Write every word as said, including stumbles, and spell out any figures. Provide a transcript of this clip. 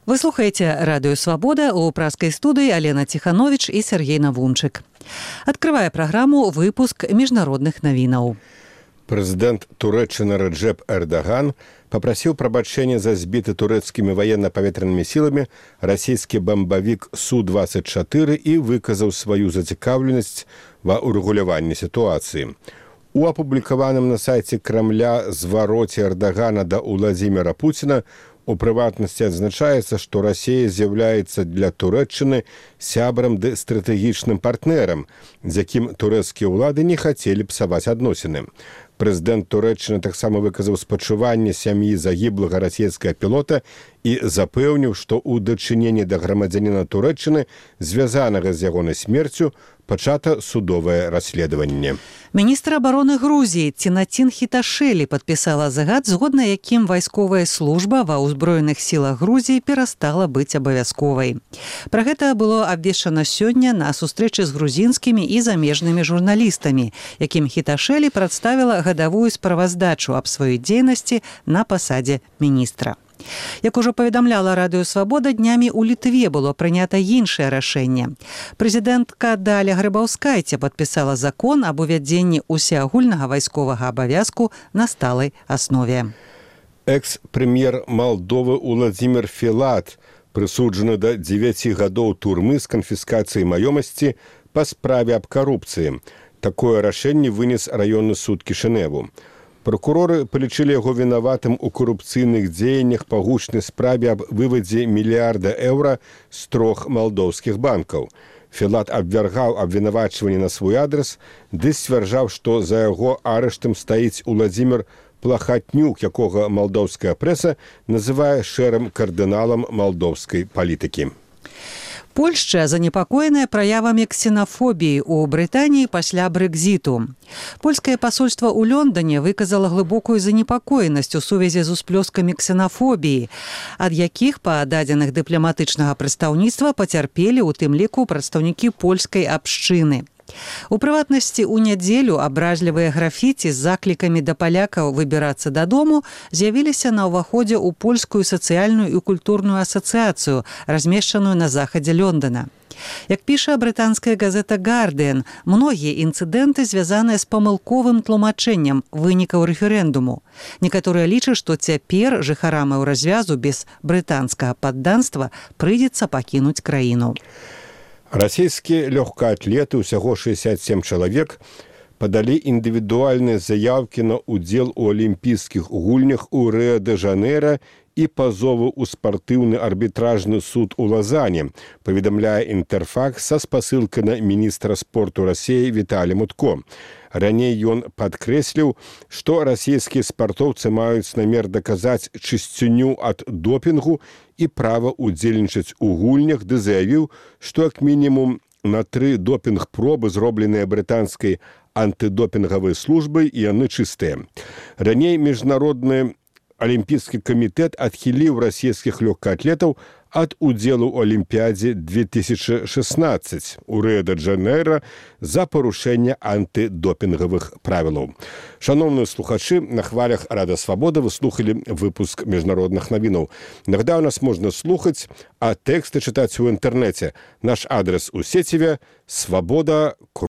Вы слухаете «Радио Свобода», у пражской студии Алена Тиханович и Сергей Навунчик. Открывая программу, выпуск международных новинов. Президент Туреччины Реджеп Эрдоган попросил прабачэння за сбіты турэцкімі военно-паветранымі сіламі расійскі бамбавік Су двадцать четыре і выказаў сваю зацікаўленасць ва ўрэгуляванні сітуацыі. У апублікаваным на сайце Крамля звароце Эрдогана да Владимира Путина у прыватнасці адзначаецца, што Расія з'яўляецца для Турэччыны сябрам ды стратэгічным партнерам, з якім турэцкія ўлады не хацелі псаваць адносіны. Прэзідэнт Турэччыны таксама выказаў спачуванне сям'і загіблага расійскага пілота і запэўніў, што ў дачыненні да грамадзяніна Турэччыны, звязанага з ягонай смерцю, пачата судовае расследаванне. Міністр абароны Грузіі Цінацін Хіташэлі падпісала загад, згодна якім вайсковая служба ва ўзброеных сілах Грузіі перастала быць абавязковай. Пра гэта было абвешчана сёння на сустрэчы з грузінскімі і замежнымі журналістамі, якім Хіташэлі прадставіла гадавую справаздачу аб сваёй дзейнасці на пасадзе міністра. Як ужо паведамляла Радыё Свабода, днямі ў Літве было прынята іншае рашэнне. Прэзідэнтка Даля Грыбаўскайце падпісала закон аб увядзенні усеагульнага вайсковага абавязку на сталай аснове. Экс-прэм'ер Малдовы Уладзімір Філат прысуджаны да дзевяці гадоў турмы з канфіскацыяй маёмасці па справе аб карупцыі. Такое рашэнне вынес раённы суд Кішыневу. Прокуроры палічылі яго вінаватым у карупцыйных дзеяннях па гучнай справе аб вывадзе мільярда еўра з трох малдоўскіх банкаў. Філат абвяргаў абвінавачванні на свой адрас, ды сцвярджаў, што за яго арыштам стаіць Уладзімір Плахатнюк, якога малдоўская прэса называе шэрым кардыналам малдоўскай палітыкі. Польшча занепакоеная праявамі ксенафобіі ў Брытаніі пасля брэкзіту. Польскае пасольства ў Лондане выказала глыбокую занепакоенасць у сувязі з усплёскамі ксенафобіі, ад якіх, па дадзеных дыпламатычнага прадстаўніцтва, пацярпелі у тым ліку прадстаўнікі польскай абшчыны. У прыватнасці, у нядзелю абражлівыя графіці з заклікамі да палякаў выбірацца дадому з'явіліся на ўваходзе ў польскую сацыяльную і культурную асацыяцыю, размешчаную на захадзе Лондона. Як піша брытанская газета «Гардыан», многія інцыдэнты звязаныя з памылковым тлумачэннем вынікаў рэферэндуму. Некаторыя лічаць, што цяпер жыхарам развязу без брытанскага падданства прыйдзецца пакінуць краіну. Расійскія лёгкаатлеты, усяго шэсцьдзесят сем чалавек, падалі індывідуальныя заяўкі на ўдзел у алімпійскіх гульнях у Рыа-дэ-Жанэйра і пазовы ў спартыўны арбітражны суд у Лазане, паведамляе Інтэрфакс са спасылкай на міністра спорту Расіі Віталія Мутко. Раней ён падкрэсліў, што расійскія спартоўцы маюць намер даказаць чысціню ад допінгу і права ўдзельнічаць у гульнях, ды заявіў, што як мінімум на тры допінг-пробы, зробленыя брытанскай антыдопінгавай службай, і яны чыстыя. Раней міжнародны алімпійскі камітэт адхіліў расійскіх лёгкаатлетаў ад удзелу ў Алімпіядзе две тысячи шестнадцать у Рыа-дэ-Жанэйра за парушэнне антыдопінгавых правілаў. Шановныя слухачы, на хвалях Радыё Свабода вы слухалі выпуск міжнародных навінаў. Нагадаю, нас можна слухаць, а тэксты чытаць у інтэрнэце. Наш адрес у сеціве свабода.